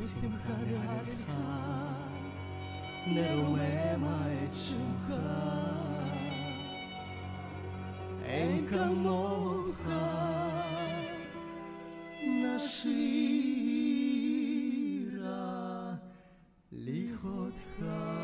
בשמחה נהלך, נרוממה את שמך, אין כמוך, נשירה לכבודך.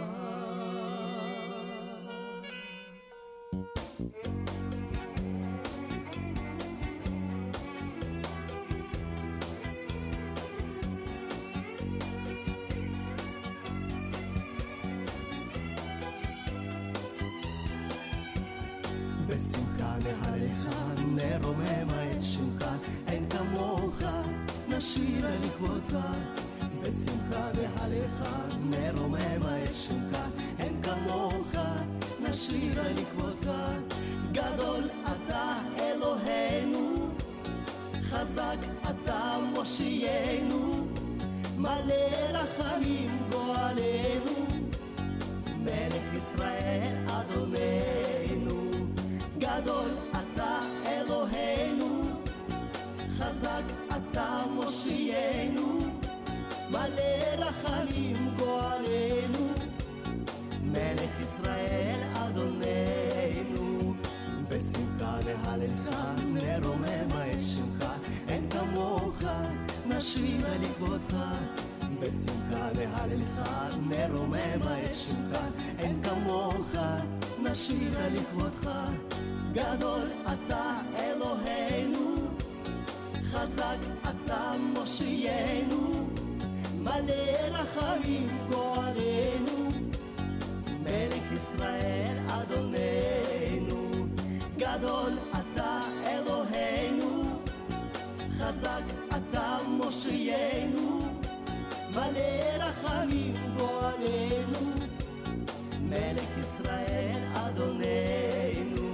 בשמחה נהלך, נרוממה את שמך, אין כמוך, נשירה לכבודך. בשמחה נהלך, נרוממה את שמך, אין כמוך, נשירה לכבודך. גדול אתה אלוהינו, חזק אתה מושיענו, מלא רחמים גואלנו, מלך ישראל אדוננו. גדול אתה אלוהינו, חזק אתה מושיענו, מלא רחמים גואלנו, מלך ישראל אדוננו. בשמחה נהלך, נרוממה את שמך, אין כמוך, נשירה לכבודך. בשמחה נהלך, נרוממה את שמך, אין כמוך, נשירה לכבודך. גדול אתה אלוהינו, חזק אתה מושיענו, מלא רחמים גואלנו, מלך ישראל אדוננו. גדול אתה אלוהינו, חזק אתה מושיענו, מלא רחמים גואלנו, מלך ישראל אדוננו.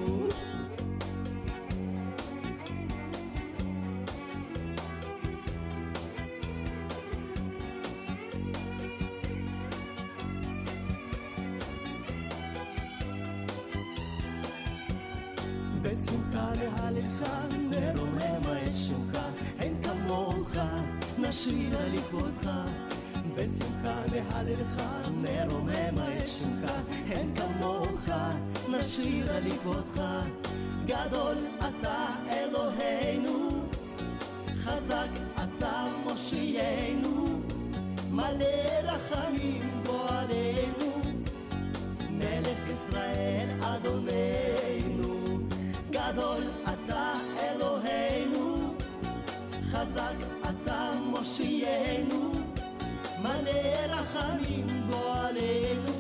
בשמחה נהלך, נרוממה את שמך, אין כמוך, נשירה לכבודך. בשמחה נהלך, נרוממה את שמך, אין כמוך, נשירה לכבודך. גדול אתה אלוהינו, חזק אתה מושיענו, מלא רחמים גואלנו, מלך ישראל אדוננו. גדול אתה אלוהינו, חזק אתה מושיענו, מלא רחמים גואלנו,